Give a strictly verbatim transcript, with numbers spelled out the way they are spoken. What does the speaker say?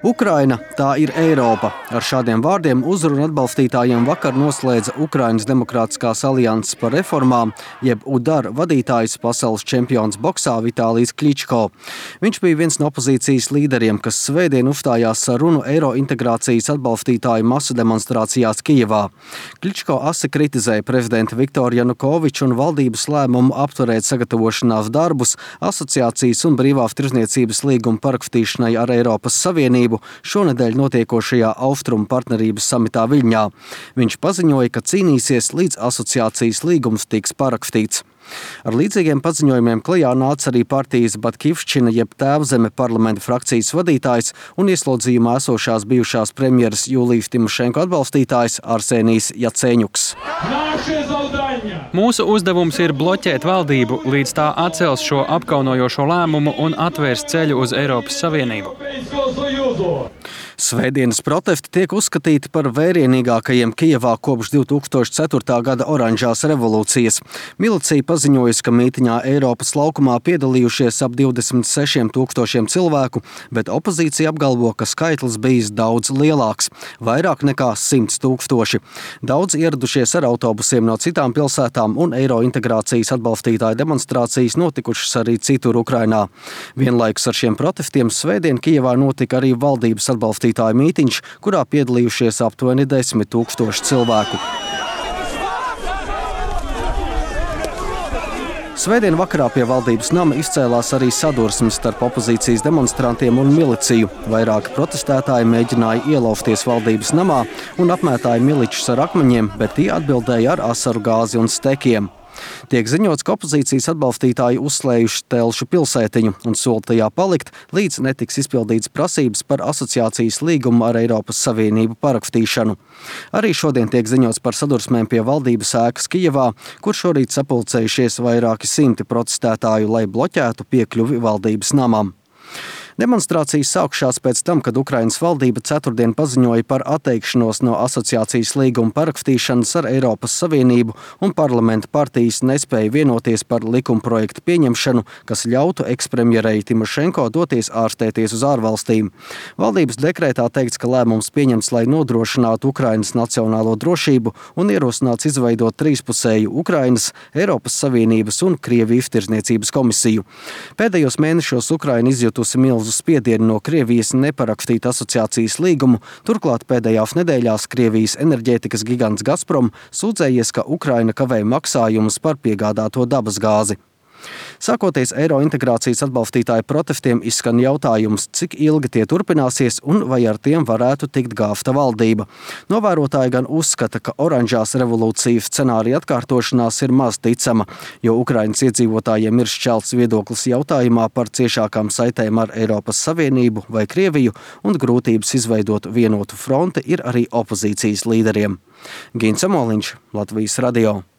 Ukraina – tā ir Eiropa. Ar šādiem vārdiem uzrunu atbalstītājiem vakar noslēdza Ukrainas Demokrātiskās alianses par reformām, jeb UDAR vadītājs pasaules čempions boksā Vitālijs Kličko. Viņš bija viens no opozīcijas līderiem, kas svētdien uzstājās ar runu eiro integrācijas atbalstītāju masu demonstrācijās Kijevā. Kličko asi kritizēja prezidenta Viktoru Janukoviču un valdības lēmumu apturēt sagatavošanās darbus asociācijas un brīvās tirdzniecības līguma parakstīšanai ar Eiropas Savienību šonedēļ notiekošajā Austrumu partnerības samitā Viļņā. Viņš paziņoja, ka cīnīsies, līdz asociācijas līgums tiks parakstīts. Ar līdzīgiem paziņojumiem klajā nāca arī partijas Batkivšķina jeb Tēvzeme parlamenta frakcijas vadītājs un ieslodzījumā esošās bijušās premjeras Jūlijas Timošenko atbalstītājs Arsenijs Jaceņuks. Mūsu uzdevums ir bloķēt valdību, līdz tā atcels šo apkaunojošo lēmumu un atvērs ceļu uz Eiropas Savienību. Svētdienas protesti tiek uzskatīti par vērienīgākajiem Kijevā kopš divi tūkstoši ceturtā gada oranžās revolūcijas. Milicija paziņojusi, ka mītiņā Eiropas laukumā piedalījušies ap divdesmit sešiem tūkstošiem cilvēku, bet opozīcija apgalvo, ka skaitlis bijis daudz lielāks – vairāk nekā simts tūkstoši. Daudz ieradušies ar autobusiem no citām pilsētām un eiro integrācijas atbalstītāju demonstrācijas notikušas arī citur Ukrainā. Vienlaikus ar šiem protestiem svētdien Kijevā notika arī valdības atbalstītāju mītiņš, kurā piedalījušies aptuveni desmit tūkstoši cilvēku. Svētdien vakarā pie valdības nama izcēlās arī sadursmes starp opozīcijas demonstrantiem un miliciju. Vairāki protestētāji mēģināja ielauzties valdības namā un apmētāja miličus ar akmeņiem, bet tie atbildēja ar asaru gāzi un stekiem. Tiek ziņots, ka opozīcijas atbalstītāji uzslējuši Telšu pilsētiņu un sola tajā palikt, līdz netiks izpildīts prasības par asociācijas līgumu ar Eiropas Savienību parakstīšanu. Arī šodien tiek ziņots par sadursmēm pie valdības ēkas Kijevā, kur šorīt sapulcējušies vairāki simti protestētāju, lai bloķētu piekļuvi valdības namam. Demonstrācijas sākšās pēc tam, kad Ukrainas valdība ceturtdien paziņoja par atteikšanos no asociācijas līguma parakstīšanas ar Eiropas Savienību un parlamenta partijas nespēja vienoties par likumprojektu pieņemšanu, kas ļautu ekspremjerei Timošenko doties ārstēties uz ārvalstīm. Valdības dekrētā teikts, ka lēmums pieņemts, lai nodrošinātu Ukrainas nacionālo drošību un ierosināts izveidot trīspusēju Ukrainas, Eiropas Savienības un Krievijas tirdzniecības komisiju. Pēdējos mēnešos Ukraina izjutusi milzu spiedienu no Krievijas neparakstīt asociācijas līgumu, turklāt pēdējās nedēļās Krievijas enerģētikas gigants Gazprom sūdzējies, ka Ukraina kavē maksājumus par piegādāto dabasgāzi. Sākoties eiro integrācijas atbalstītāju protestiem izskan jautājums, cik ilgi tie turpināsies un vai ar tiem varētu tikt gāvta valdība. Novērotāji gan uzskata, ka oranžās revolūcijas scenārija atkārtošanās ir maz ticama, jo Ukrainas iedzīvotājiem ir šķelts viedoklis jautājumā par ciešākām saitēm ar Eiropas Savienību vai Krieviju un grūtības izveidot vienotu fronti ir arī opozīcijas līderiem. Gins Amoliņš, Latvijas radio.